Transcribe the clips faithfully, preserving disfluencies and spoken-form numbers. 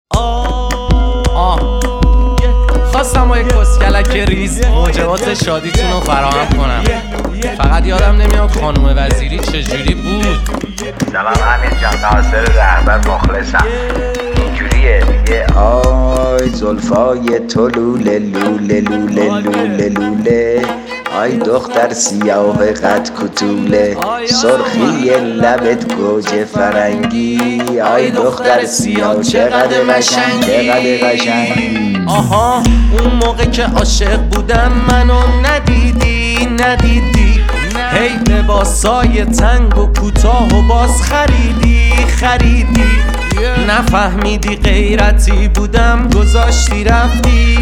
آه خواستم با یک کسکلک ریز موجبات شادیتون رو فراهم کنم. فقط یادم نمیاد خانوم وزیری چجوری بود. سلام امیر جان، ناصر رهبر مخلصم. اینجوریه میگه آی زلفای تو لوله لوله لوله لوله لوله، آی دختر سیاه قد کتوله، سرخی لبت گوجه فرنگی، آی دختر سیاه چقدر قشنگی چقدر قشنگی. آها اون موقع که عاشق بودم منو ندیدی ندیدی، هی لباسای تنگ و کوتاه و باز خریدی خریدی، نفهمیدی غیرتی بودم گذاشتی رفتی،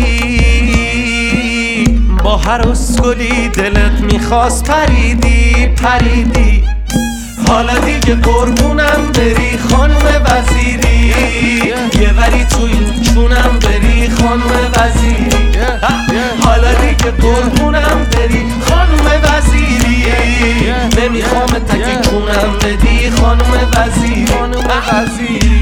با هر اسکلی دلت میخواست پریدی پریدی. حالا دیگه قربونم بری خانم وزیری، یه وری تو این چونم بری خانم وزیری. حالا دیگه قربونم بری خانم وزیری، نمیخوام تکی چونم بدی خانم وزیری.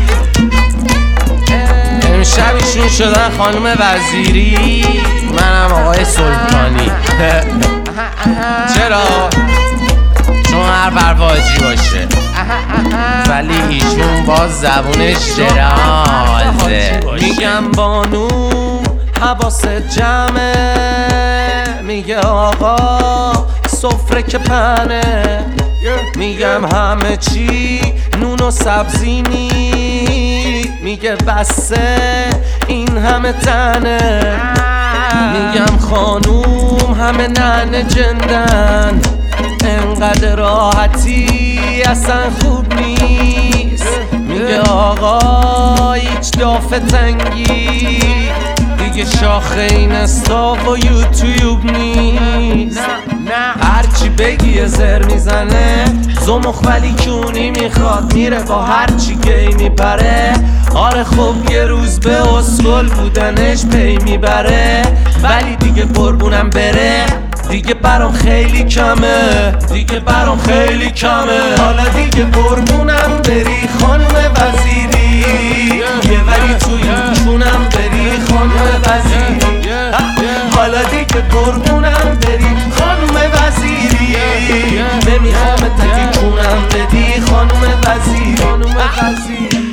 امشب ایشون شدن خانم وزیری، منم آقای سلطانی. چرا؟ چون هر برواجی باشه ولی ایشون باز زبونش درازه. میگم بانو حواست جمعه، میگه آقا سفره که پنه، میگم همه چی نون و سبزی نی، میگه بسه این همه تنه، میگم خانوم همه ننه جندن، انقدر راحتی اصلا خوب نیست، میگه آقا هیچ دافه تنگی دیگه شاخه این استاف و یوتیوب نیست. هرچی بگی زر میزنه زمخ ولی کونی میخواد، میره با هرچی گی میپره. آره خب یه روز به اسکل بودنش پی میبره، ولی دیگه قربونم بره دیگه برام خیلی کمه دیگه برام خیلی کمه. حالا دیگه قربونم بری خانم وزیری، یه وری تو این چونم بری خانم وزیری. حالا دیگه قربونم بری خانم وزیری، نمیخوام تکی چونم بدی خانم وزیری.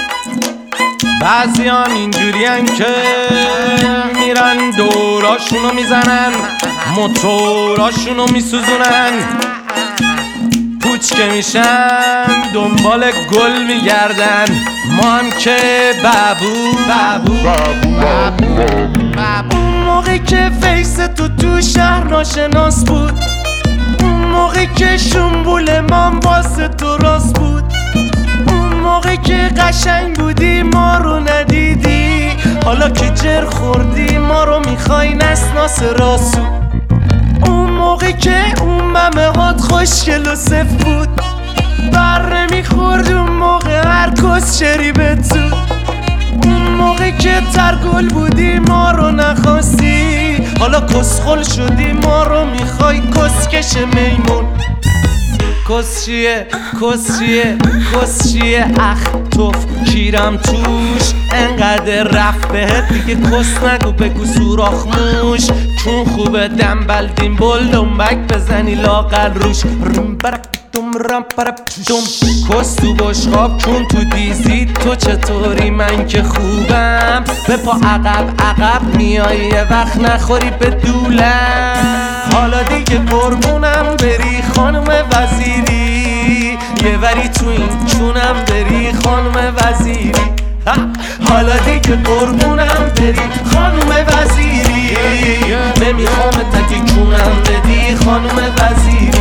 بعضیان اینجورین که میرن دوراشونو میزنن، موتوراشونو میسوزونن، پوچ که میشن دنبال گل میگردن. ما هم که بابو بابو بابو بابو. اون موقع که فیس تو تو شهر ناشناس بود، اون موقع که شنبول من واسه تو راست بود، اون موقع که قشنگ بودی ما رو ندیدی، حالا که جر خوردی ما رو میخوای نسناس راسو. اون موقع که اون ممه هات خوشگل و صف بود، بر نمیخورد اون موقع هر کس شریبت زود، اون موقع که ترگل بودی ما رو نخواستی، حالا کسخل شدی ما رو میخوای کسکش میمون. کس چیه کس چیه کس چیه اخ توف کیرم توش، انقدر رفت بهت دیگه کس نگو بگو سوراخ موش، چون خوبه دنبل دیمبل دنبک بزنی لاغر روش. رم برک دم رم پرپ دم کس تو بشقاب چون تو دیزی تو چطوری من که خوبم، به پا عقب عقب میای یه وقت نخوری به دولم. حالا دیگه قربونم بری خانم وزیری، یه وری تو این چونم بری خانم وزیری. حالا دیگه قربونم بری خانم وزیری، نمیخوام تکی چونم بدی خانم وزیری.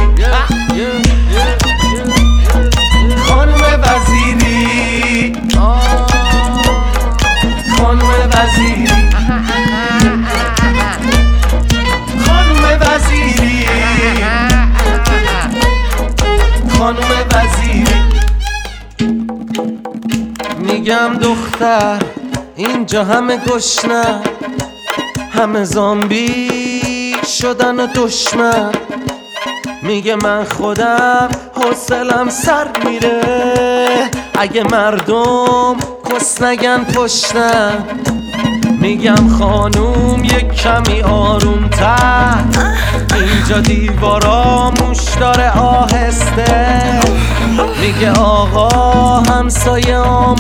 خانم وزیری خانم وزیری خانم وزیری خانم وزیری. میگم دختر اینجا همه گشنه، همه زامبی شدن و دشمن، میگه من خودم حوصلم سر میره، اگه مردم کس نگن پشتم میگم خانوم یک کمی آروم تر اینجا دیوارا موش داره آهسته میگه آقا همسایه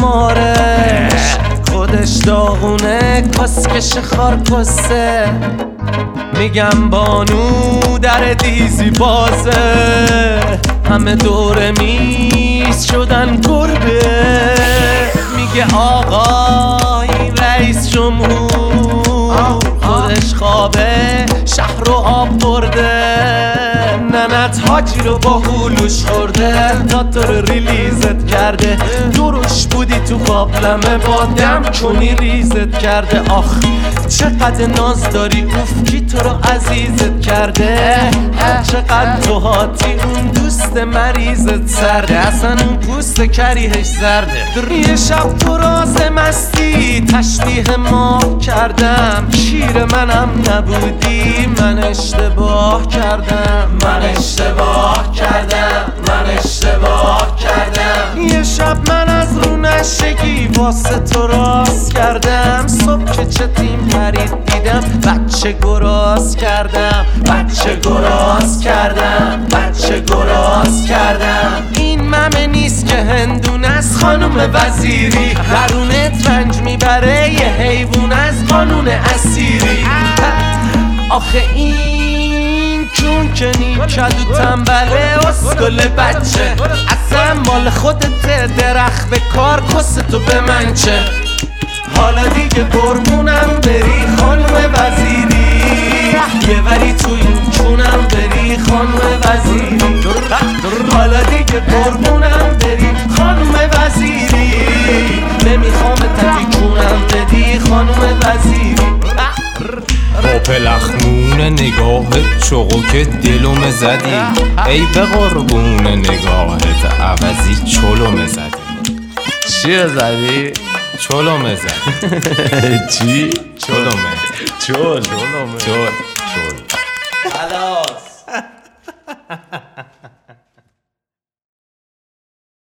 آمارش خودش داغونه کسکش خارکسته میگم بانو در دیزی بازه همه دور میز شدن گربه میگه آقا این رئیس جمهور خودش خوابه شهر رو آب برده ننت حاجی رو با هلوش خورده تا تو رو ریلیزت کرده دروش بودی تو قابلمه با دم کنی ریزت کرده آخ چقدر ناز داری اوف کی تو رو عزیزت کرده چقدر تو هاتی اون دوست مریضت سرده اصلا اون پوست کریهش زرده یه شب تو راز مستی تشبیه ما کردم شیر منم نبودی من اشتباه کردم من اشتباه کردم من اشتباه کردم یه شب من از رو نشگی واسه تو راست کردم صبح که چتیم پرید دیدم بچه گراز کردم بچه گراز کردم بچه گراز کردم این ممه نیست که هندون از خانم وزیری درونت رنج میبره یه حیوان از قانون اسیری آخه این چون که نیکد و تنبله اسکل بچه اصلا مال خودت درخت به کار کس تو به من چه حالا دیگه قربونم بری خانم وزیری یه وری تو این چونم بری خانم وزیری حالا دیگه قربونم بری خانم وزیری نمیخوام تکونم بدی خانم وزیری با پلخمون نگاهت چوقو که دلوم زدی ای به قربون نگاهت عوضی چلوم زدی چیه زدی؟ چلوم زدی چی؟ چلومه چل چلومه چل چل خلاص